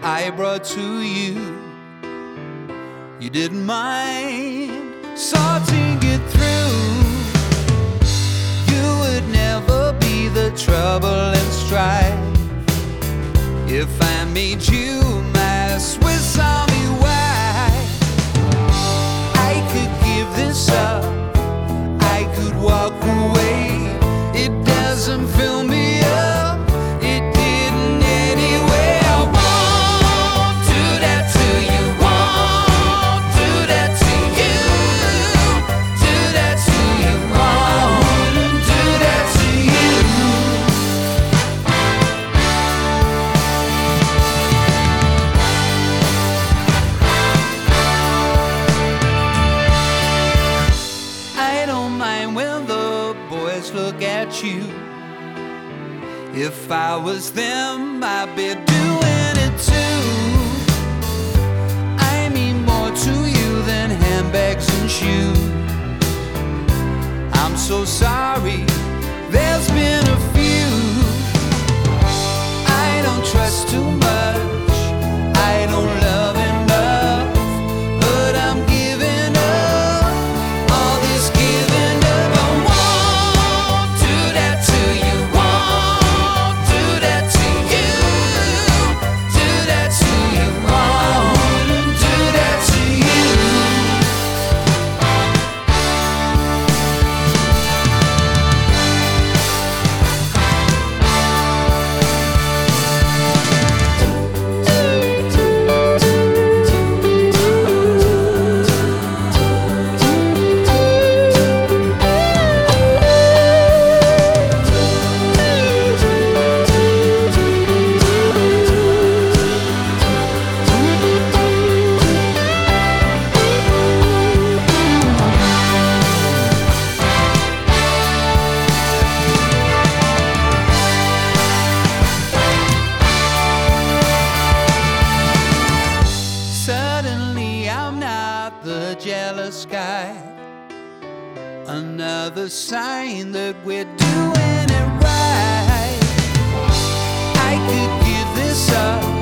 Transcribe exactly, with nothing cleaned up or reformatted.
I brought to you. You didn't mind sorting it through. You would never be the trouble and strife if I made you my Swiss Army wife. I could give this up, I could walk away. It doesn't fill me up, it didn't anyway. I won't do that to you, won't do that to you, do that to you, I wouldn't do that to you. I don't mind when the boys look at you. If I was them, I'd be doing it too. I mean more to you than handbags and shoes. I'm so sorry, there's been a few. I don't trust too much, I don't love enough, but I'm giving up, all this giving up. I won't do that to you, won't do that to you, do that to you, I wouldn't do that to you. Suddenly I'm not the jealous guy. Another sign that we're doing it right. I could give this up,